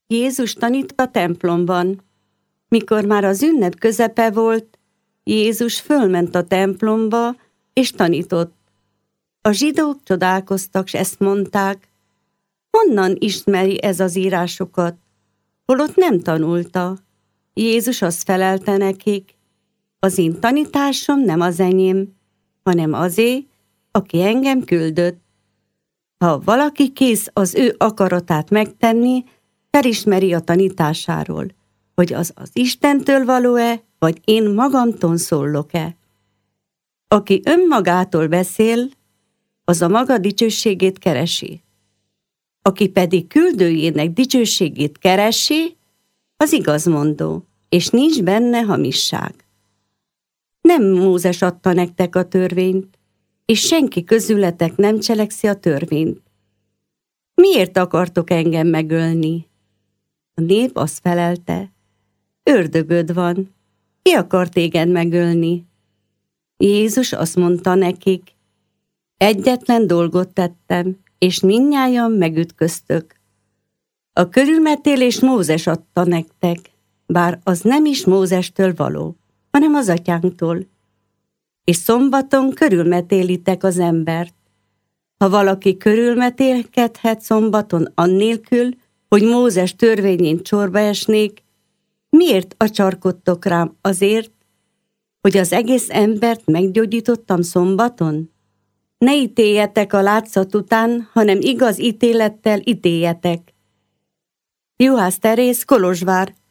Jézus tanít a templomban. Mikor már az ünnep közepe volt, Jézus fölment a templomba, és tanított. A zsidók csodálkoztak, s ezt mondták: honnan ismeri ez az írásokat, holott nem tanulta? Jézus azt felelte nekik: az én tanításom nem az enyém, hanem azé, aki engem küldött. Ha valaki kész az ő akaratát megtenni, felismeri a tanításáról, hogy az Istentől való-e, vagy én magamtól szólok-e. Aki önmagától beszél, az a maga dicsőségét keresi. Aki pedig küldőjének dicsőségét keresi, az igazmondó, és nincs benne hamisság. Nem Mózes adta nektek a törvényt, és senki közületek nem cselekszi a törvényt. Miért akartok engem megölni? A nép azt felelte: ördögöd van, ki akar téged megölni? Jézus azt mondta nekik: egyetlen dolgot tettem, és mindnyájan megütköztök. A körülmetélést Mózes adta nektek, bár az nem is Mózestől való, hanem az atyánktól. És szombaton körülmetélitek az embert. Ha valaki körülmetélkedhet szombaton annélkül, hogy Mózes törvényén csorba esnék, miért acsarkodtok rám azért, hogy az egész embert meggyógyítottam szombaton? Ne ítéljetek a látszat után, hanem igaz ítélettel ítéljetek. Juhász Teréz, Kolozsvár,